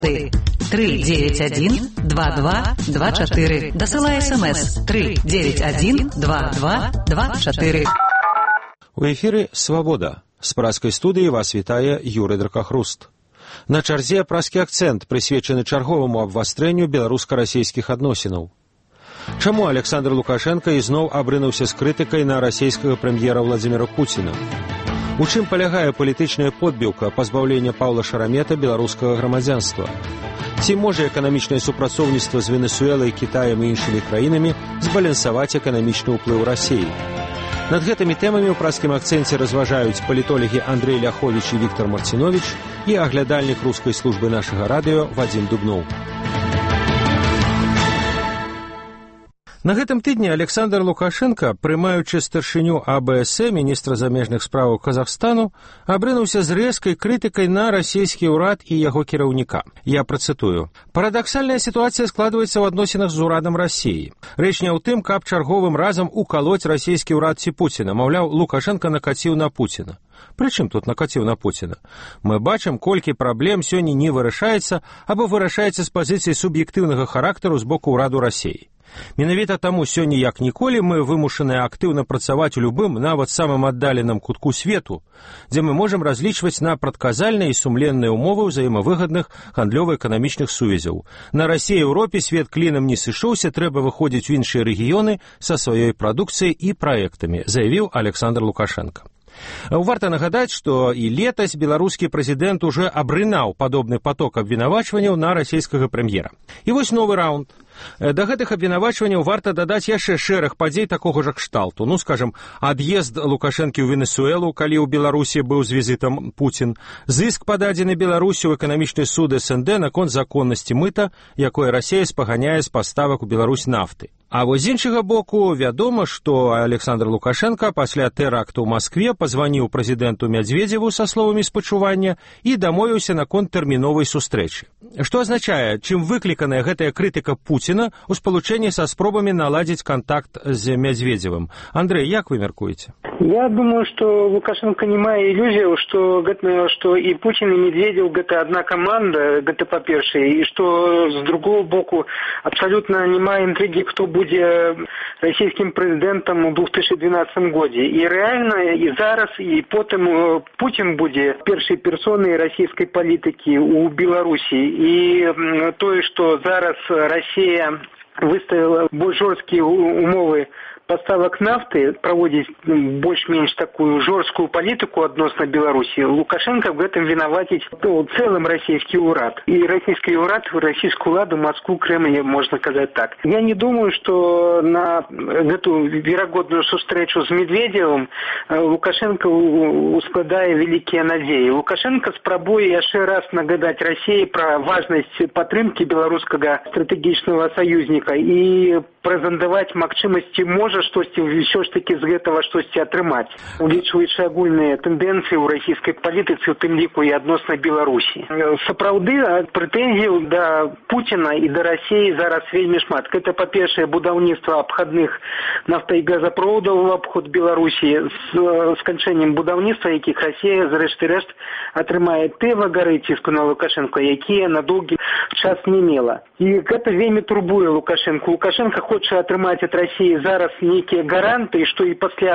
391-2224. Дасылай СМС 391-2224. У эфіры «Свабода». З празкай студыі вас вітае Юрый Дракахруст. На чарзе празкі акцэнт, прысвечаны чарговаму абвастрэнню беларуска-расейскіх адносінаў. Чаму Александр Лукашенко ізноў абрынуўся з крытыкай на расійскага прэм'ера Владзіміра Пуціна? У чым палягае палітычная подбіўка пазбаўлення Паўла Шарамета беларускага грамадзянства? Ці можа эканамічнае супрацоўніцтва з Венесуэлай, Кітаем і іншымі краінамі збалансаваць эканамічны ўплыў Расіі? Над гэтымі тэмамі ў празкім акцэнце разважаюць палітолагі Андрэй Ляховіч і Віктор Марціновіч і аглядальнік рускай службы нашага радыё Вадзім Дубноў. На гэтым тыдні Александр Лукашенко, прымаючы старшыню АБС, міністра замежных справаў Казахстану, абрынуўся з рэзкай крытыкай на расійскі ўрад і яго кіраўніка. Я працытую. «Парадаксальная сітуацыя складваецца ў адносінах з урадам Расіі. Рэч не ў тым, каб чарговым разам укалоць расійскі ўрад ці Пуціна. Маўляў, Лукашенко накаціў на Пуціна. Прычым тут накаціў на Пуціна? Мы бачым, колькі праблем сёння не вырашаецца або вырашаецца з пазіцыі суб'ектыўнага характару з боку ўраду Расіі. Менавіта таму сёння як ніколі мы вымушаныя актыўна працаваць у любым, нават самым аддаленым кутку свету, дзе мы можам разлічваць на прадказальныя і сумленныя ўмовы ўзаемавыгадных гандлёва-эканамічных сувязяў. На Расіі і Еўропе свет клінам не сышоўся, трэба выходзіць у іншыя рэгіёны са сваёй прадукцыяй і праектамі, заявіў Александр Лукашенко. Варта нагадаць, што і летась беларускі прэзідэнт уже абрынаў падобны поток абвінавачванняў на расійскага прэм'ера. І вось новы раунд. Да гэтых абвінавачванняў варта дадаць яшчэ шэраг падзей такога ж кшталту. Ну, скажам, ад'езд Лукашэнкі ў Венесуэлу, калі ў Беларусі быў з візітам Пуцін, зыск пададзены Беларусі ў эканамічны суд СНД наконт законнасці мыта, якое Расія спаганяе з паставак у Беларусь нафты. А вось з іншага боку, вядома, што Александр Лукашенко пасля тэракту ў Маскве пазваніў прэзідэнту Мядзведзеву са словамі спачування і дамовіўся наконт тэрміновай сустрэчы. Што азначае, чым выкліканая гэтая крытыка Пуціна ў спалучэнні са спробамі наладзіць кантакт з Мядзведзевым? Андрэй, як вы мяркуеце? Я думаю, что Лукашенко не мае ілюзію, што і Пуцін, і Медведев гэта адна каманда, гэта па-першае, і што з другого боку абсалютна не мае інтрыгі, хто будзе расійскім прэзідэнтам у 2012 годзе. І рэальна і зараз, і потым Пуцін будзе першай персонай расійскай палітыкі ў Беларусі. І тое, што зараз Расія выставіла больш жорсткія умовы поставок нафты, проводить больш-менш такую жорсткую палітыку адносна Беларусі, Лукашенко в гэтым вінаваціць цэлым расійскі ўрад. І расійскі ўрад, расійскую ўладу, Москву, Кремль, можна казаць так. Я не думаю, што на гэту верагодную сустрэчу з Медведевым Лукашенко ускладае вялікія надзеі. Лукашенко спрабуе яшчэ раз нагадаць Расіі пра важнасць падтрымкі беларускага стратэгічнага саюзніка і прэзентаваць магчымасці можа штосьці ўсё ж такі з гэтага штосьці атрымаць, улічваючы агульныя тэндэнцыі ў расійскай палітыцы, у тым ліку і адносна Беларусі. Сапраўды прэтэнзіяў да Пуціна і да Расіі зараз вельмі шмат. Гэта, па-першае, будаўніцтва абхадных нафта- і газаправодаў у абход Беларусі з сканчэннем будаўніцтва, якіх Расія, зрэшты-рэшт, атрымае тыя вагары ціску на Лукашенко, якія на доўгі час не мела. І гэта вельмі турбуе Лукашенко. Лукашенко хоча атрымаць ад Расіі зараз нейкія гаранты, што і пасля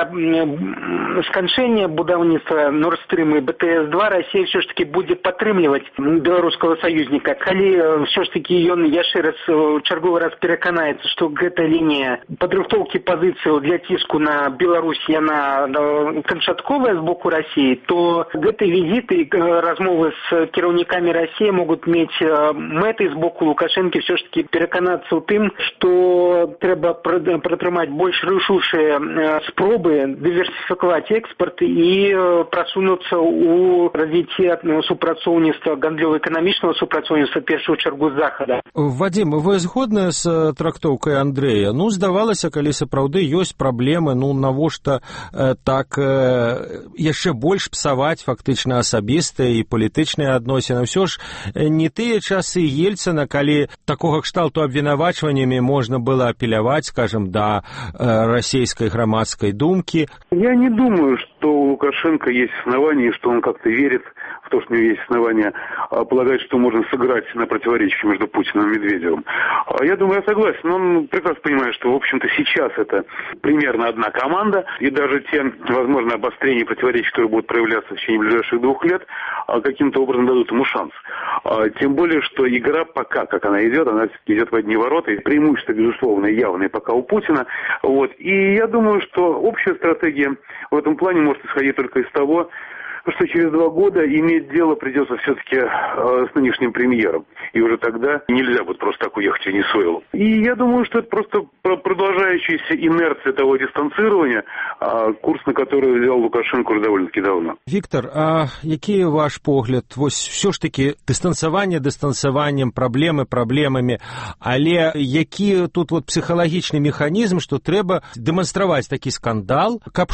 сканчэння будаўніцтва Nord Stream і БТС-2 Расія ўсё ж такі будзе падтрымліваць беларускага саюзніка. Калі ўсё ж такі ён яшчэ раз чарговы раз пераканаецца, што гэта лінія падрыхтоўкі пазіцыяў для ціску на Беларусь, яна канчатковая з боку Расіі, то гэты візіты і размовы з кіраўнікамі Расіі могуць мець мэты з боку Лукашэнкі ўсё ж такі пераканацца ў тым, што трэба пратрымаць больш рашучыя спробы дыверсіфікаваць экспарт і прасунуцца ў развіцці супрацоўніцтва, гандлёва-эканамічнага супрацоўніцтва, першую чаргу з захада. Вадзім, вы згодны з трактоўкай Андрэя? Ну, здавалася, калі сапраўды ёсць праблемы, ну, навошта так яшчэ больш псаваць фактычна асабістыя і палітычныя адносіны? Ўсё ж не тыя часы Ельцына, калі такога кшталту абвінавачваннямі можна было апеляваць, скажем, да российской громадской думки. Я не думаю, что у Лукашенко есть основания, что он как-то верит потому что у него есть основания полагать, что можно сыграть на противоречии между Путиным и Медведевым. Я думаю, я согласен. Он прекрасно понимает, что, в общем-то, сейчас это примерно одна команда, и даже те, возможно, обострения противоречий, которые будут проявляться в течение ближайших 2 лет, каким-то образом дадут ему шанс. Тем более, что игра пока, как она идет в одни ворота, и преимущество, безусловно, явное пока у Путина. Вот. И я думаю, что общая стратегия в этом плане может исходить только из того, что через 2 года иметь дело придется все-таки с нынешним премьером. И уже тогда нельзя будет просто так уехать в Венесуэлу. И я думаю, что это просто продолжающаяся инерция того дистанцирования, курс на который взял Лукашенко уже довольно-таки давно. Віктор, а який ваш погляд? Вось все ж таки дыстанцаваннем, праблемамі, але які тут вот псіхалагічны механізм, што трэба дэманстраваць такі скандал, каб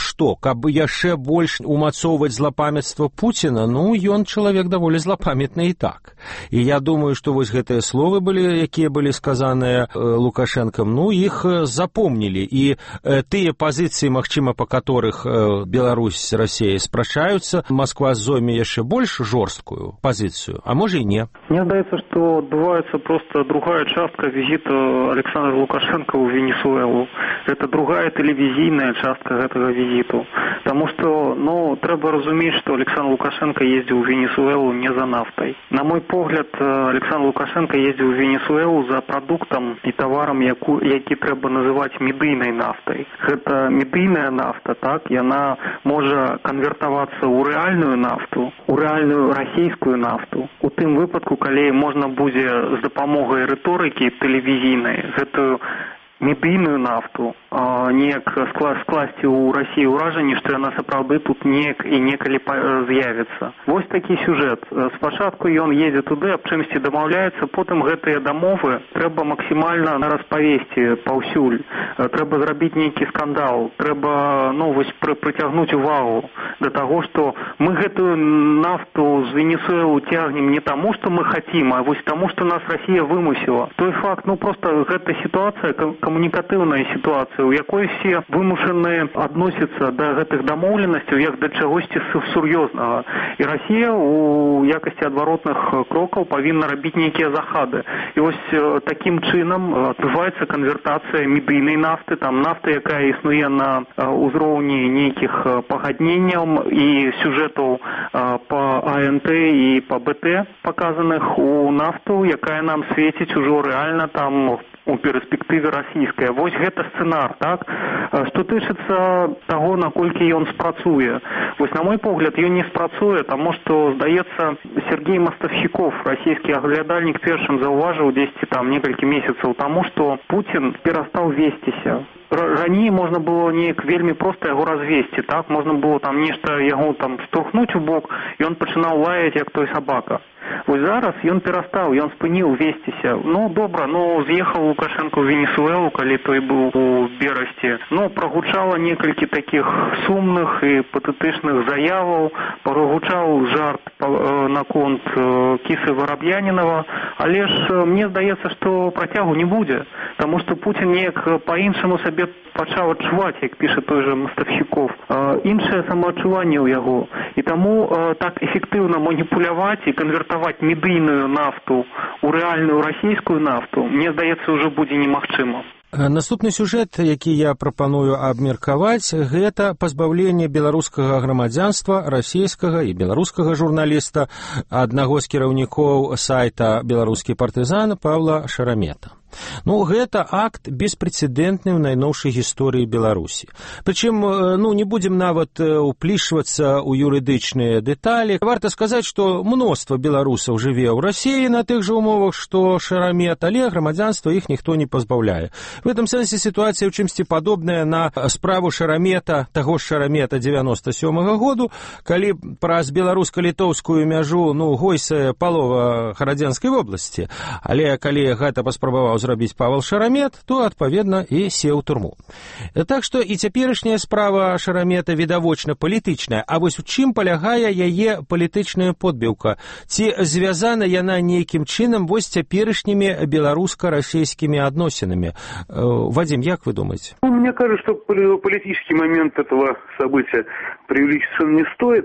яшчэ больш умацоўваць злапамятства Путина, ён чалавек даволі злапамятны і так. І я думаю, што вось гэтыя словы якія былі сказаныя Лукашэнкам, іх запомнілі. І тыя пазіцыі, магчыма, па которых Беларусь, Россия спрачаюцца, Москва зойме яшчэ больш жорсткую пазіцыю, а можа і не. Мне здаецца, што адбываецца просто другая частка візіту Александра Лукашенко ў Венесуэлу. Это другая тэлевізійная частка гэтага візіту. Таму што, трэба разумець, што Александр Лукашенко ездил в Венесуэлу не за нафтой. На мой погляд, Александр Лукашенко ездил в Венесуэлу за продуктом и товаром, які трэба называть медыйнай нафтой. Гэта медыйная нафта, так, и она может конвертоваться ў рэальную нафту, ў рэальную расійскую нафту. У тым выпадку, калі можна будзе з дапамогай рыторыкі тэлевізійнай гэтую медыйную нафту неяк скласці ў Расіі ўражанне, што яна сапраўды тут неяк і некалі з'явіцца. Вось такі сюжэт. Спачатку ён едзе туды, аб чымсьці дамаўляецца, потым гэтыя дамовы трэба максімальна распавесці паўсюль. Трэба зрабіць нейкі скандал, трэба прыцягнуць увагу да таго, што мы гэтую нафту з Венесуэлу цягнем не таму, што мы хацім, а вось таму, што нас Расія вымусіла. Той факт, проста гэта сітуацыя, камунікатыўная сітуацыя, у якой все вымушаны адносіцца да гэтых дамоўленасцяў як да чагосьці сур'ёзнага. І Расія у якасці адваротных крокаў павінна рабіць нейкія захады. І вось такім чынам адбываецца канвертацыя медыйнай нафты, там нафта, якая існуе на ўзроўні нейкіх пагадненняў і сюжэтаў па АНТ і па БТ паказаных у нафту, якая нам свеціць ужо рэальна там у перспектыве расійская. Вось гэта сцэнар, так? Што тычыцца таго, наколькі ён спрацуе. Вось, на мой погляд, ён не спрацуе, таму што, здаецца, Сергей Мостовщиков, расійскі аглядальнік, першым заўважыў дзесьці там некалькі месяцаў таму, што Путін перастаў весціся. Раней можна было неяк вельмі проста яго развесці, так? Можна было там нешта яго там штурхнуць у бок, і ён пачынаў лаяць, як той сабака. Вось зараз ён перастаў, ён спыніў весціся. Добра, з'ехаў Лукашенко ў Венесуэлу, калі той быў у Берасці. Прагучала некалькі такіх сумных і патэтычных заяваў, прагучаў жарт наконт кісы Вороб'янінава, але ж мне здаецца, што працягу не будзе, таму што Путін неяк па-іншаму сабе пачаў адчуваць, як піша той же Мостовщиков, іншае самаадчуванне ў яго. І таму так эфектыўна маніпуляваць і канвертаваць медыйную нафту ў рэальную расійскую нафту, мне здаецца, ўжо будзе немагчыма. Наступны сюжэт, які я прапаную абмеркаваць, гэта пазбаўленне беларускага грамадзянства расійскага і беларускага журналіста, аднаго з кіраўнікоў сайта «Беларускі партызан» Павла Шарамета. Гэта акт беспрэцэдэнтны ў найноўшай гісторыі Беларусі. Прычым, не будзем нават уплішвацца ў юрыдычныя дэталі. Варта сказаць, што мноства беларусаў жыве ў Расіі на тых жа умовах, што Шарамет, але грамадзянства іх ніхто не пазбаўляе. В этом сэнсе сітуацыя ў чымсьці падобная на справу Шарамета, таго ж Шарамета 97-го году, калі праз беларуска-літоўскую мяжу, гойсае палова Харадзянскай вобласці. Але калі гэта паспрабаваў зрабіць Павел Шарамет, то, адпаведна, і сеў у турму. Так што і цяперашняя справа Шарамета відавочна палітычная, а вось у чым палягае яе палітычная подбіўка? Ці звязана яна нейкім чынам вось цяперашнімі беларуска-расійскімі адносінамі? Вадим, як вы думаете? Мне кажется, что политический момент этого события преувеличивать не стоит.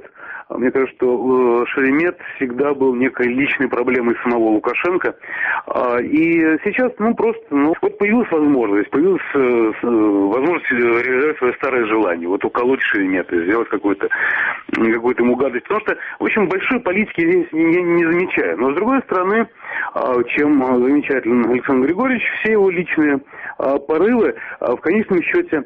Мне кажется, что Шеремет всегда был некой личной проблемой самого Лукашенко. И сейчас, вот появилась возможность реализовать свое старое желание. Вот уколоть Шеремета, сделать какую-то ему гадость. Потому что, в общем, большой политики здесь я не замечаю. Но, с другой стороны, чем замечателен Александр Григорьевич, все его личные порывы в конечном счете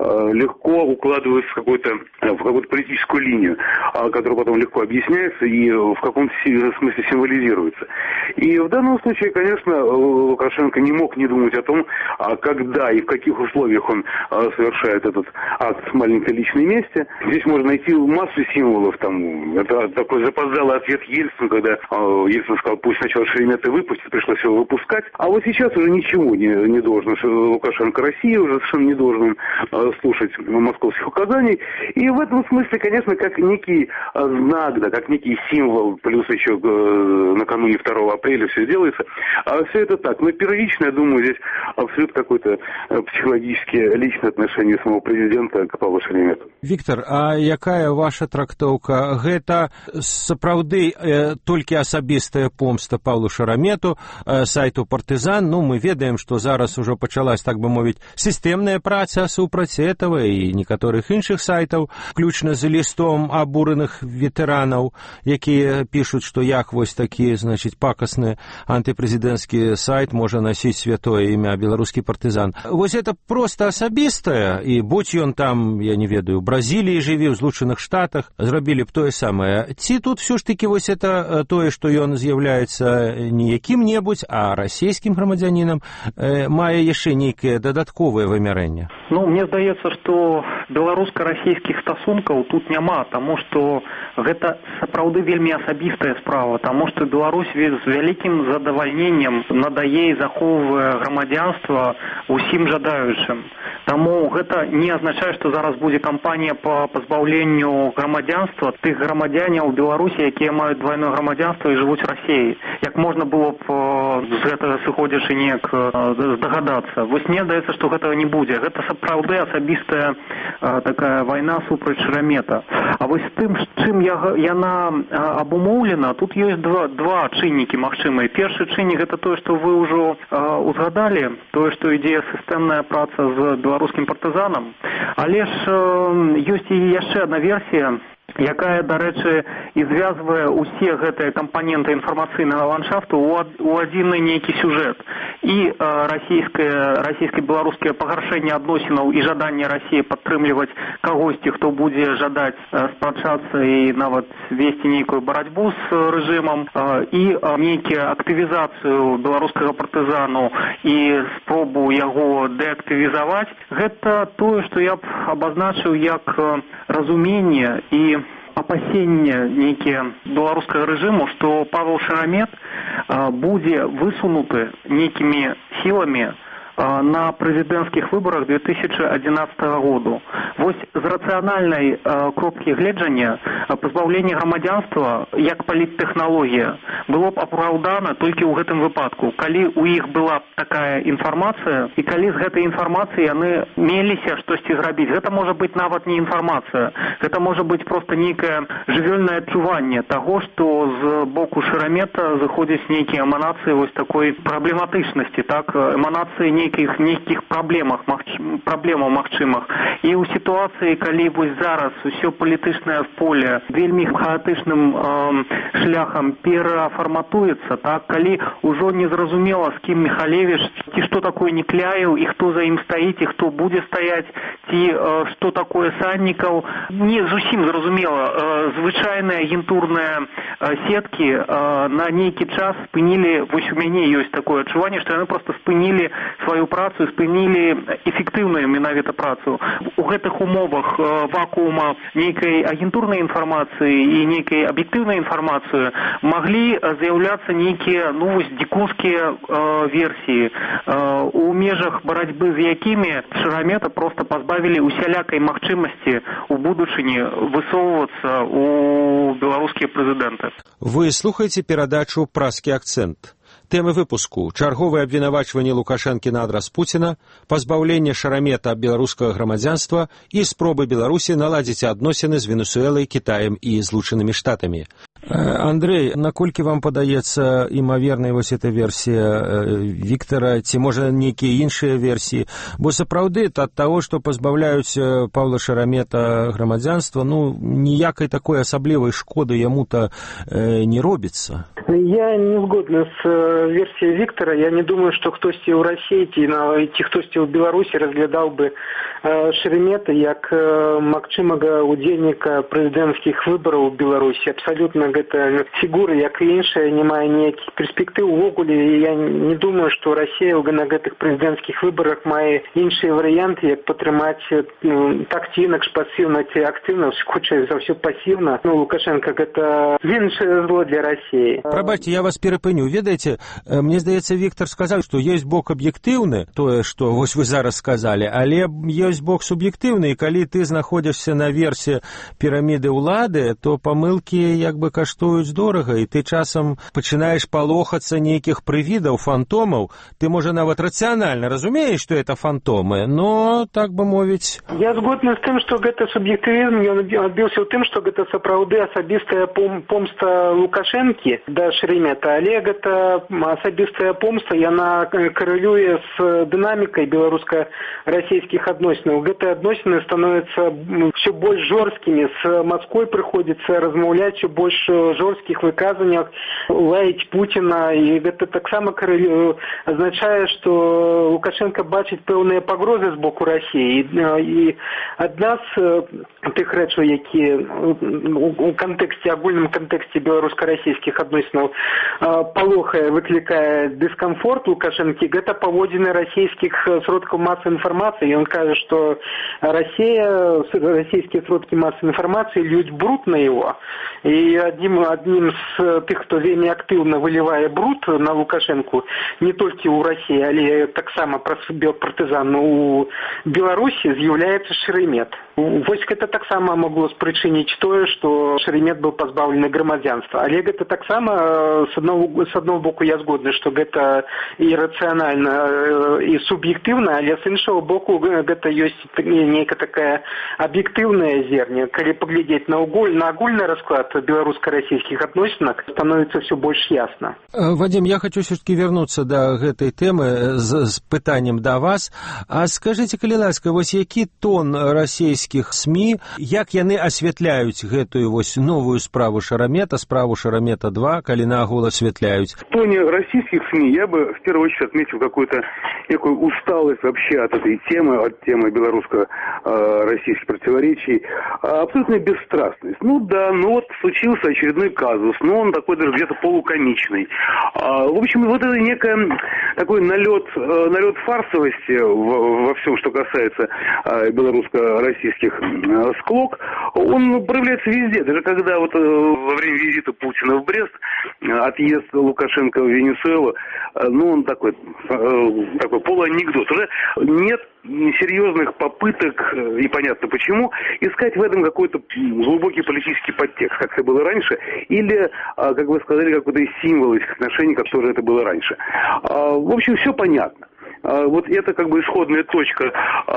легко укладываются в какую-то политическую линию, которая потом легко объясняется и в каком-то смысле символизируется. И в данном случае, конечно, Лукашенко не мог не думать о том, когда и в каких условиях он совершает этот акт с маленькой личной мести. Здесь можно найти массу символов. Это такой запоздалый ответ Ельцину, когда Ельцин сказал, пусть сначала Шеремета выпустит, пришлось его выпускать. А вот сейчас уже ничего не должен Лукашенко России, уже совершенно не должен слушать московских указаний. И в этом смысле, конечно, как некий знак, как некий символ, плюс еще накануне 2 апреля все делается. Все это так. Но первично, я думаю, здесь абсолютно какое-то психологическое личное отношение самого президента к Павлу Шеремету. Віктор, а якая ваша трактоўка? Гэта сапраўды толькі асабістая помста Павлу Шеремету, сайту «Партызан». Мы ведаем, што зараз ужо пачалась, так бы мовіць, сістэмная праца супраць этого і некаторых іншых сайтаў, включна з лістом абураных ветэранаў, якія пішуць, што як вось такі, пакасны антыпрэзідэнцкі сайт можа насіць святое імя «Беларускі партызан». Вось это просто асабістае, і будь ён там, я не ведаю, у Бразіліі жыве, у Злучаных Штатах, зрабілі б тое самае. Ці тут все ж таки вось это тое, што ён з'яўляецца не якім-небудзь, а расійскім грамадзянінам, мае яшчэ нейкае дадатковае вымярэнне? Мне здаецца, што беларуска-расійскіх стасункаў тут няма, таму што гэта сапраўды вельмі асабістая справа, таму што Беларусь з вялікім задавальненнем надае і захоўвае грамадзянства усім жадаючым. Таму гэта не азначае, што зараз будзе кампанія па пазбаўленню грамадзянства тых грамадзяняў Беларусі, якія маюць двайное грамадзянства і жывуць у Расіі. Як можна было б з гэтага сыходзячы неяк здагадацца. Вось мне здаецца, што гэтага не будзе. Гэта сапраўды асабістая такая вайна супраць Шеремета. А вось тым, чым яна абумоўлена, тут ёсць два чыннікі магчымыя. Першы чыннік – гэта тое, што вы ўжо узгадалі, тое, што ідзе сістэмная праца з беларускім партызанам. Але ж ёсць і яшчэ адна версія, якая, дарэчы, і звязвае ўсе гэтыя кампаненты інфармацыйнага ландшафту ў адзін нейкі сюжэт. І расійска-беларускае пагаршэнне адносінаў і жаданне Расіі падтрымліваць кагосьці, хто будзе жадаць спрачацца і нават весці нейкую барацьбу з рэжымам, і нейкую актывізацыю беларускага партызану і спробу яго дэактывізаваць. Гэта тое, што я б абазначыў як разуменне і опасения некие белорусского режима, что Павел Шеремет будет высунуты некими силами на прэзідэнцкіх выбарах 2011 году. Вось з рацыянальнай кропкі гледжання пазбаўленне грамадзянства як паліттэхналогія было б апраўдана толькі ў гэтым выпадку, калі ў іх была такая інфармацыя і калі з гэтай інфармацыі яны меліся штосьці зрабіць. Гэта можа быць нават не інфармацыя, гэта можа быць проста нейкае жывёльнае адчуванне таго, што з боку Шеремета заходзяць нейкія эманацыі вось такой праблематычнасці, так, эманацыі нейкіх праблемаў магчымых. І ў сітуацыі, калі вось зараз усё палітычнае поле вельмі хаатычным шляхам перафарматуецца, так, калі ўжо не зразумела, з кім Михалевич, ці што такое Некляеў, і хто за ім стаіць, і хто будзе стаяць, ці што такое Саннікаў, не зусім зразумела. Звычайныя агентурныя сеткі на нейкі час спынілі, вось у мяне ёсць такое адчуванне, што яны проста спынілі сваю працу, спынілі эфектыўную менавіта працу. У гэтых умовах вакуума нейкай агентурнай інфармацыі і нейкай аб'ектыўнай інфармацыі маглі з'яўляцца нейкія, дзікунскія версіі, у межах барацьбы з якімі Шеремета проста пазбавілі усялякай магчымасці у будучыні высоўвацца у беларускія прэзідэнты. Вы слухаеце перадачу «Праскі акцэнт». Тэмы выпуску. Чарговыя абвінавачванні Лукашэнкі на адрас Пуціна, пазбаўленне Шарамета беларускага грамадзянства і спробы Беларусі наладзіць адносіны з Венесуэлай, Кітаем і Злучанымі Штатамі. Андрей, наколькі вам падаецца імавернай вось эта версія Віктара, ці можа нейкія іншыя версіі? Бо сапраўды ад таго, што пазбаўляюць Паўла Шарамета грамадзянства, ніякай такой асаблівай шкоды яму-то не робіцца. Я не згодна з версіяй Віктара. Я не думаю, што хтосьці ў Расіі ці хтосьці ў Беларусі разглядаў бы Шарамета як магчымага удзельніка прэзідэнцкіх выбараў у Беларусі. Абсалютна гэта фігура, як і іншая, не мае ніякіх перспектыў увогуле. Я не думаю, што Расія на гэтых прэзідэнцкіх выбарах мае іншыя варыянты, як падтрымаць так ці інакш пасіўна ці актыўна, хутчэй за ўсё пасіўна. Лукашенко гэта меншае зло для Расіі. Прабачце, я вас перапыню. Ведаеце, мне здаецца, Віктар сказаў, што ёсць бок аб'ектыўны, тое, што вось вы зараз сказалі, але ёсць бок суб'ектыўны, і калі ты знаходзішся наверсе піраміды ўлады, то памылкі як бы каштуюць дорага, і ты часам пачынаеш палохацца нейкіх прывідаў, фантомаў. Ты, можа, нават рацыянальна разумееш, што это фантомы, но, так бы мовіць... Я згодны з тым, што гэта суб'ектывізм, ён адбіўся ў тым, што гэта сапраўды асабістая помста Лукашэнкі да Шарамета, але гэта асабістая помста, яна карэлюе з дынамікай беларуска-расійскіх адносінаў. Гэтыя адносіны становяцца ўсё больш жорсткімі, з Масквой прыходзіцца размаўляць у больш жорсткіх выказваннях, лаяць Пуціна, і гэта таксама азначае, што Лукашенко бачыць пэўныя пагрозы з боку Расіі. І адна з тых рэчаў, якія у кантэксце, агульным кантэксце беларуска-расійскіх адносінаў палохае, выклікае дыскамфорт Лукашэнкі, гэта паводзіны расійскіх сродкаў масавай інфармацыі. Ён кажа, што расійскія сродкі масавай інфармацыі льюць бруд на яго. І аднім з тых, хто вельмі актыўна вылівае бруд на Лукашэнку, не толькі ў Расіі, але таксама праз партызан у Беларусі, з'яўляецца Шарамет. Вось гэта таксама магло спрычыніць тое, што Шарамет быў пазбаўлены грамадзянства. Але гэта таксама, з аднаго боку, я згодны, што гэта і рацыянальна, і суб'ектыўна, але з іншага боку, гэта ёсць нейкая такая аб'ектыўная зерня. Калі паглядзець на агульны расклад беларуска-расійскіх адносінак, становіцца ўсё больш ясна. Вадим, я хочу все-таки вернуться до гэтай тэмы з пытаннем да вас. А скажыце, калі ласка, вось які тон расійскіх СМІ, як яны асвятляюць гэтую вось новую справу Шарамета, справу Шарамета-2, калі нагул асвятляюць? В тоне российских СМИ я бы в первую очередь отметил какую-то некую усталость вообще от этой темы, от темы белорусско-российских противоречий, абсолютная бесстрастность. Вот случился очередной казус, но он такой даже где-то полукомичный. В общем, вот это некое такой налет фарсовости во всем, что касается белорусско-российских склок, он проявляется везде. Даже когда вот во время визита Путина в Брест, отъезд Лукашенко в Венесуэлу, он такой полуанекдот. Уже нет серьезных попыток, и понятно почему, искать в этом какой-то глубокий политический подтекст, как это было раньше, или, как вы сказали, какой-то символ этих отношений, как тоже это было раньше. В общем, все понятно. Вот это как бы исходная точка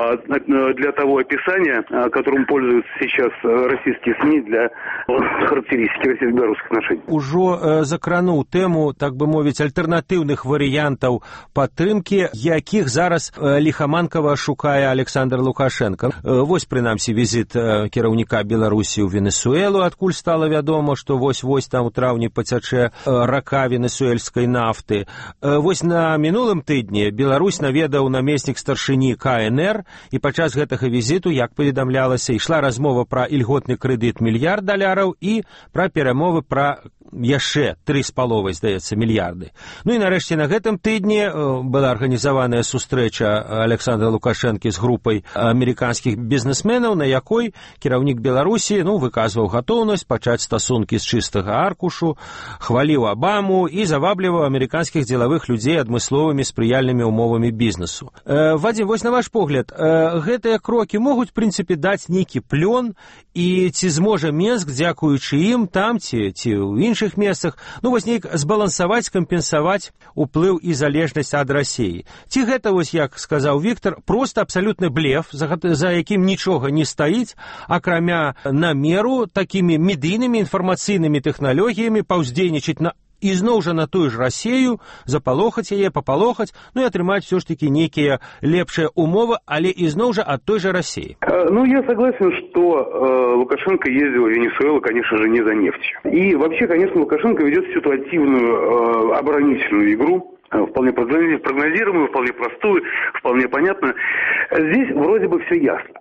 для того описания, которым пользуются сейчас российские СМИ для характеристики российско-белорусских отношений. Ужо закрануў тэму, так бы мовіць, альтэрнатыўных варыянтаў падтрымкі, якіх зараз ліхаманкава шукае Александр Лукашенко. Вось, прынамсі, візіт кіраўніка Беларусі ў Венесуэлу, адкуль стала вядома, што вось там у траўні пацячэ рака венесуэльскай нафты. Вось на мінулым тыдні Беларусь наведаў намеснік старшыні КНР, і падчас гэтага візіту, як паведамлялася, ішла размова пра ільготны крэдыт $1 мільярд і пра перамовы пра яшчэ 3,5, здаецца, мільярды. І нарэшце на гэтым тыдні была арганізаваная сустрэча Александра Лукашэнкі з групай амерыканскіх бізнесменаў, на якой кіраўнік Беларусі выказваў гатоўнасць пачаць стасункі з чыстага аркушу, хваліў Абаму і завабліваў амерыканскіх дзелавых людзей адмысловымі спрыяльнымі умовамі суб'ектамі бізнесу. Вадзім, вось на ваш погляд, гэтыя крокі могуць, в прынцыпе, даць нейкі плён, і ці зможа Менск, дзякуючы ім, там, ці ў іншых месцах, вось нейк збалансаваць, кампенсаваць уплыў і залежнасць ад Расіі. Ці гэта, вось, як сказаў Віктор, проста абсалютны блеф, за якім нічога не стаіць, акрамя намеру такімі медыйнымі інфармацыйнымі тэхналогіямі паўздзейнічаць ізноў жа на тую ж Расію, запалохаць яе, папалохаць, і атрымаць все ж таки некія лепшыя умовы, але ізноў жа ад той же России. Я согласен, что Лукашенко ездил в Венесуэлу, конечно же, не за нефтью. И вообще, конечно, Лукашенко ведет ситуативную оборонительную игру, вполне прогнозируемую, вполне простую, вполне понятную. Здесь вроде бы все ясно.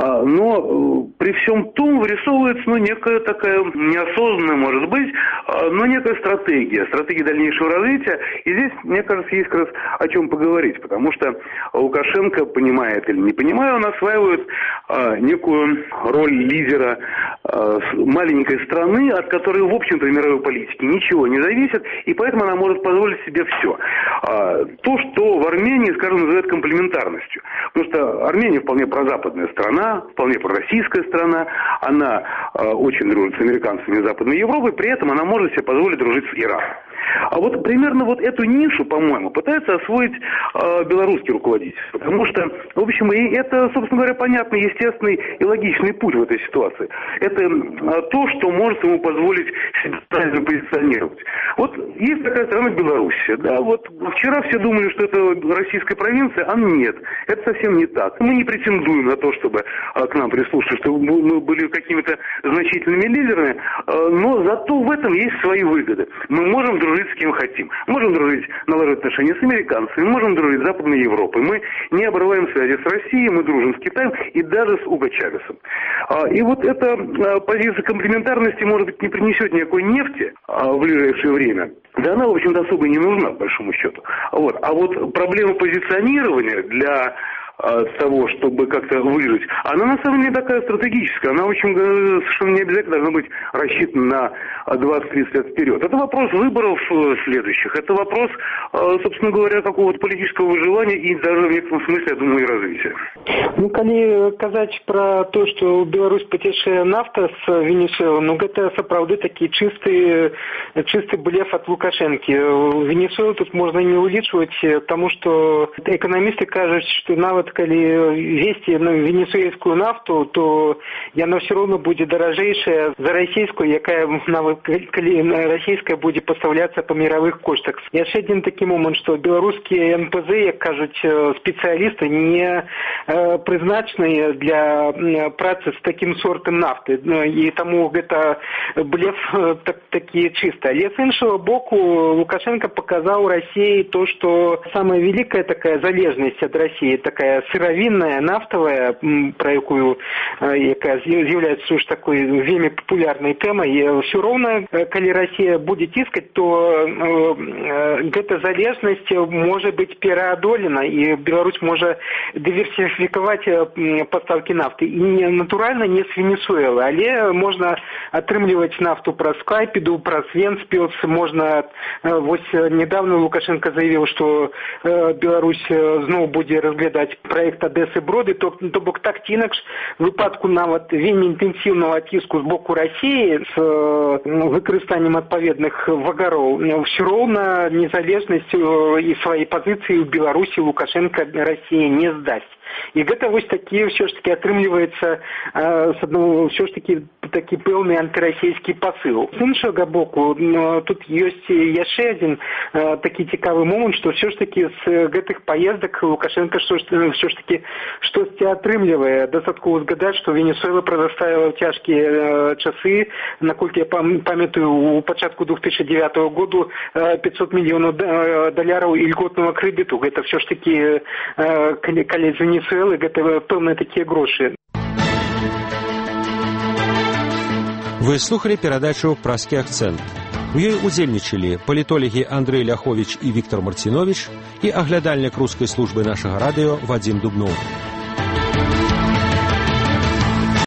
Но при всем том вырисовывается некая такая неосознанная, может быть, но некая стратегия дальнейшего развития. И здесь, мне кажется, есть как раз о чем поговорить, потому что Лукашенко, понимает или не понимая, он осваивает некую роль лидера маленькой страны, от которой, в общем-то, в мировой политике ничего не зависит, и поэтому она может позволить себе все. То, что в Армении, скажем, называют комплементарностью. Потому что Армения вполне прозападная страна, вполне пророссийская страна, она очень дружит с американцами и Западной Европой, при этом она может себе позволить дружить с Ираном. А вот примерно вот эту нишу, по-моему, пытается освоить белорусский руководитель. Потому что, в общем, и это, собственно говоря, понятный, естественный и логичный путь в этой ситуации. Это то, что может ему позволить себя правильно позиционировать. Вот есть такая страна Белоруссия. Да, вот вчера все думали, что это российская провинция, а нет. Это совсем не так. Мы не претендуем на то, чтобы к нам прислушаться, чтобы мы были какими-то значительными лидерами, но зато в этом есть свои выгоды. Мы можем дружить с кем хотим. Можем дружить, наладить отношения с американцами, можем дружить с Западной Европой. Мы не обрываем связи с Россией, мы дружим с Китаем и даже с Уго Чавесом. И вот эта позиция комплементарности, может быть, не принесет никакой нефти в ближайшее время. Да она, в общем-то, особо не нужна, по большому счету. Вот. А вот проблема позиционирования для того, чтобы как-то выжить, она на самом деле такая стратегическая. Она очень совершенно не обязательно должна быть рассчитана на 20-30 лет вперед. Это вопрос выборов следующих. Это вопрос, собственно говоря, какого-то политического выживания и даже в некотором смысле, я думаю, и развития. Калі казаць пра то, што Беларусь пацячэ нафта з Венесуэлы, гэта сапраўды такі чысты блеф ад Лукашэнкі. Венесуэлу тут можна не улічваць, таму што эканамісты кажуць, што нават калі весці венесуэльскую нафту, то яна все равно будзе даражэйшая за расійскую, якая нават калі расійская будзе пастаўляцца па мировых коштах. Яшчэ адзін такі момант, што беларускія НПЗ, як кажуць спецыялісты, не прызначаныя для працы з такім сортам нафты. І таму гэта блеф такі чысты. Але з іншого боку, Лукашенко показаў Расіі то, што самая великая такая залежнасць ад Расіі, такая сыравінная, нафтавая, пра якую, якая з'яўляецца уж такой вельмі папулярнай тэмай, все роўна, калі Расія будзе ціскаць, то гэта залежнасць можа быць пераадолена, і Беларусь можа дыверсіфікаваць пастаўкі нафты. І натуральна не з Венесуэлы, але можна атрымліваць нафту праз Скайпеду, праз Венспілс, можна, вось недавно Лукашенко заявіў, што Беларусь зноў будзе разглядаць проект Одессы Броды, то бок так ці інакш в выпадку нават вельмі інтэнсіўнага ціску з боку Расіі з выкарыстаннем адпаведных вагароў, все роўна незалежнасць і свае пазіцыі ў Беларусі Лукашенко Расія не здасць. І гэта вось такі ўсё ж таки атрымліваецца ўсё ж таки такі пэўны антырасійскі пасыл. З іншага боку, тут ёсць яшчэ адзін такі цікавы момант, што ўсё ж таки з гэтых паездак Лукашенко ўсё ж таки штосьці атрымлівае. Дастаткова згадаць, што Венесуэла прадастаўіла ў цяжкія часы, наколькі я памятаю, у пачатку 2009 году 500 мільёнаў даляраў ільготнага крэдыту. Гэта ўсё ж таки калі з Венесуэлы, гэта пэўныя такія грошы. Вы слухали перадачу «Праскі акцэнт». У ёй удзельнічалі палітолагі Андрэй Ляховіч і Віктор Марціновіч і аглядальнік рускай службы нашага радыё Вадзім Дубноў.